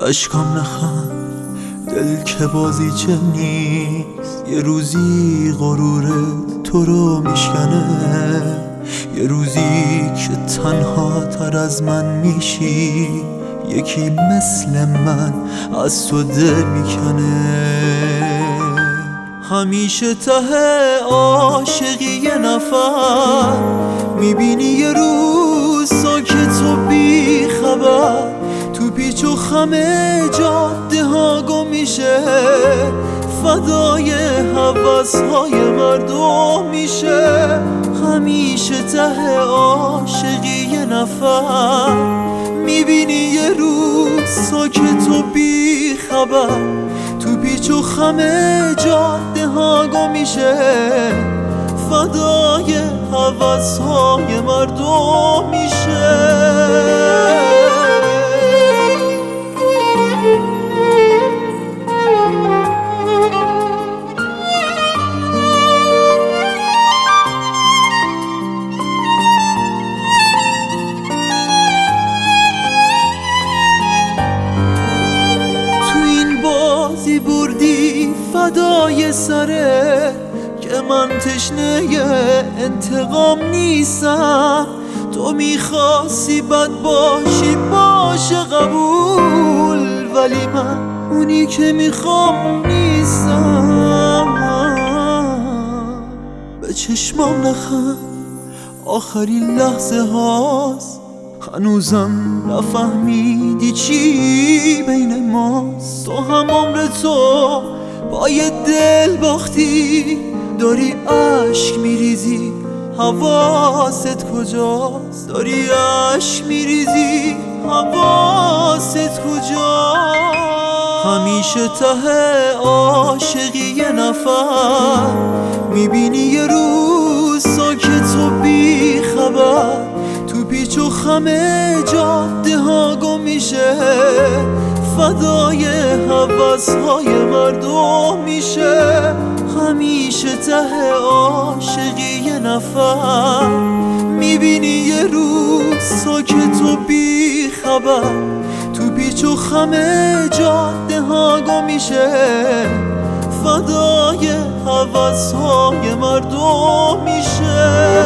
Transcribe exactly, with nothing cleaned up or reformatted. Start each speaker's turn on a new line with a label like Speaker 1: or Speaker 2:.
Speaker 1: اشکام نخند، دل که بازیچه نیست. یه روزی غرور تو رو میشکنه، یه روزی که تنها تر از من میشی، یکی مثل من از تو دل میکنه. همیشه ته عاشقی یه نفر، میبینی یه روز ساکت و بی خبر، تو پیچ و خم جاده ها گم میشه، فدای هوس‌های مردم میشه. همیشه ته عاشقی یه نفر، میبینی یه روز ساکت و بی خبر، تو پیچ و خم جاده ها گم میشه، فدای هوس‌های مردم میشه. بازی بردی فدای سره که من تشنه انتقام نیستم. تو میخواستی بد باشی باشه قبول، ولی من اونی که میخوام نیستم. به چشمام نخند، آخرین لحظه هاست، هنوزم نفهمیدی چی بین ماست. تو هم عمر تو با یه دل باختی، داری عشق میریزی حواست کجاست، داری عشق میریزی حواست کجاست. همیشه ته عاشقی یه نفر، میبینی یه روز ساکت و بی خبر، تو پیچ و خم جاده ها گم میشه، فدای هوس‌های مردم میشه. همیشه ته عاشقی یه نفر، میبینی یه روز ساکت و بی خبر، تو پیچ و خم جاده ها گم میشه، فدای هوس‌های مردم میشه.